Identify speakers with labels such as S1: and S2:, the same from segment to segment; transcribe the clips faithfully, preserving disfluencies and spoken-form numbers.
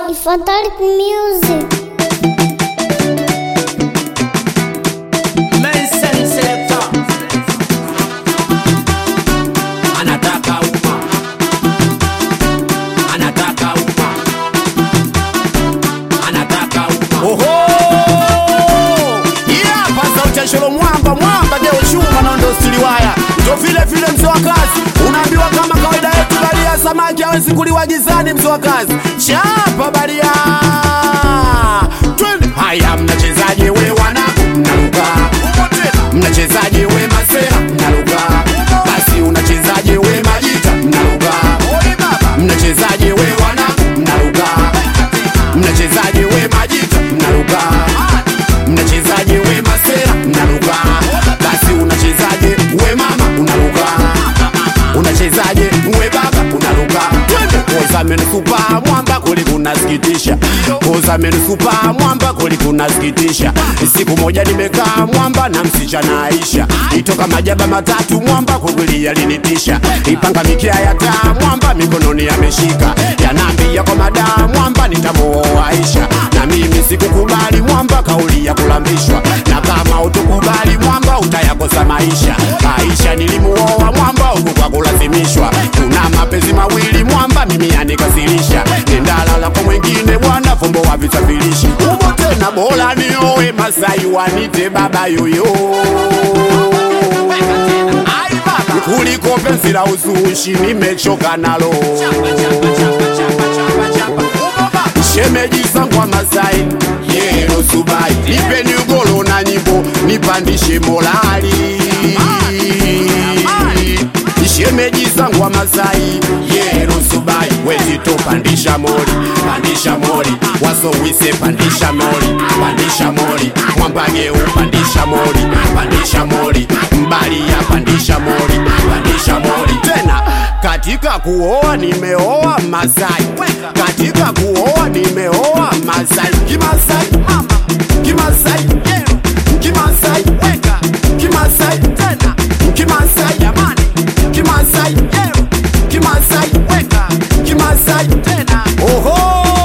S1: Fatalic Music.
S2: Main selector anataka uma, anataka uma, anataka uma.
S3: Oho! Yeah, pasa uchasholo mwamba, mwamba geo chuma na ndo stiliwaya. Ndo vile vile mzo wa kazi, unaambiwa kama kawaida yetu balia samaki hawezi kuliwa gizani mzo wa kazi. Chapa balia! Twende! Haya mnachezaje we wanaku mnaruka? Mnachezaje we masera mnaruka? Basi unachezaje we majita mnaruka? Mnachezaje we wanaku mnaruka? Mnachezaje we majita mnaruka? Mnachezaje we masera mnaruka? Basi unachezaje we mama unaruka? Unachezaje we baba unaruka? Twende! Koza menusupa mwamba kuli kunasikitisha. Koza menusupa mwamba kuli kunasikitisha. Siku moja nimekaa mwamba na msichana Aisha. Itoka majaba matatu mwamba kweli yalinitisha. Ipanga mikia ya taa mwamba mikononi ameshika. Yanambia kwa madaa mwamba nitamuoa Aisha. Na mimi sikukubali mwamba kauli ya kulambishwa. Na kama utukubali mwamba utayakosa maisha. Aisha nilimuoa mwamba huku kwa kulazimishwa. Kuna mapenzi mawili mwamba mimi yanikasirisha. Nendalala kwa mwengine bwana fumbo wavisafirisha. Umo tena bora nioe Masai wanite baba yoyo. Kuliko penzi la uzushi nimechoka nalo. Shemeji zangu wa Masai yero subai. Nipeni ugolo na nyimbo nipandishe morali. Shemeji zangu wa Masai yero subai. Wezito pandisha mori, pandisha mori. Waso wise pandisha mori, pandisha mori. Mwambage upandisha mori, pandisha mori. Mbali ya pandisha mori, pandisha mori. Tena katika kuoa nimeoa Masai. Katika kuoa nimeoa Masai. Kimasai, Kimasai, Kimasai, Kimasai, tena Kimasai, jamani. Kimasai, Kimasai, Kimasai, tena. Oho!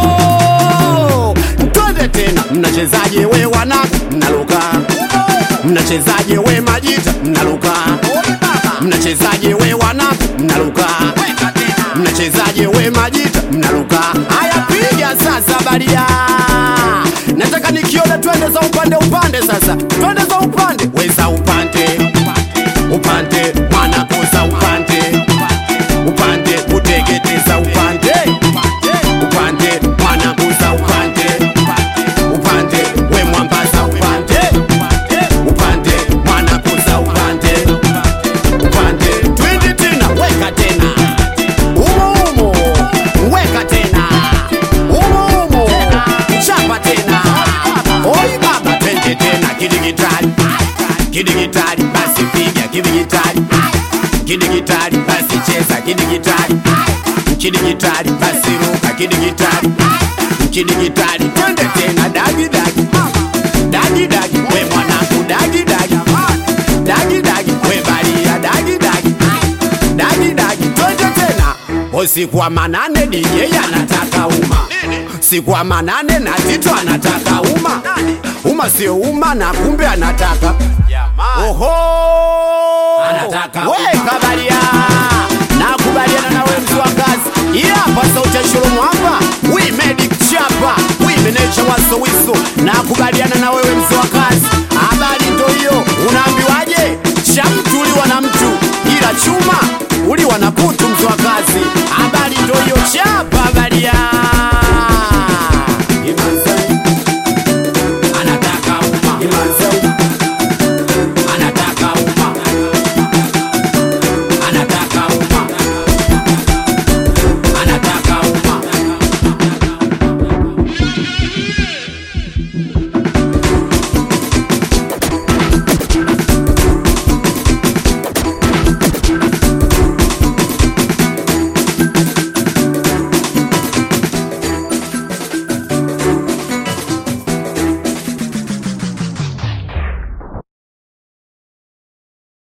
S3: Twende tena. Mnachezaje we wanaku mnaruka? Mnachezaje we majita mnaruka? Mnachezaje we wanaku mnaruka? Mnachezaje we majita mnaruka? Haya piga sasa baria. Nataka nikiona twende za upande upande sasa. Twende za upande. Weza upande. Upande mwana kuza upande. Upande utegeteza upande. Upande mwana kuza upande. Upande we mwambaza upande. Upande mwana kuza upande. Upande twende tena weka tena. Umo umo weka tena. Umo umo chapa tena. Oi baba twende tena kidigitali. Kidigitali basi piga kidigitali. Kidigitali basi cheza kidigitali. Kidigitali basi ruka kidigitali. Kidigitali twende tena dagi dagi. Dagi dagi we mwanangu dagi dagi. Dagi dagi we balia dagi dagi. Dagi dagi twende tena. Usiku wa manane D J anataka uma. Siku wa manane na Tito anataka uma. Uma sio uma na kumbe anataka. Oho! Anataka weka balia. Nakubaliana na wewe mtu wa kazi. Yeah, pasa uchasholo mwamba. We made it chapa. We manage waso wiso. Nakubaliana na wewe mtu wa kazi. Habari ndo hiyo. Unaambiwaje? Cha mtu uliwa na mtu. Ila chuma uliwa na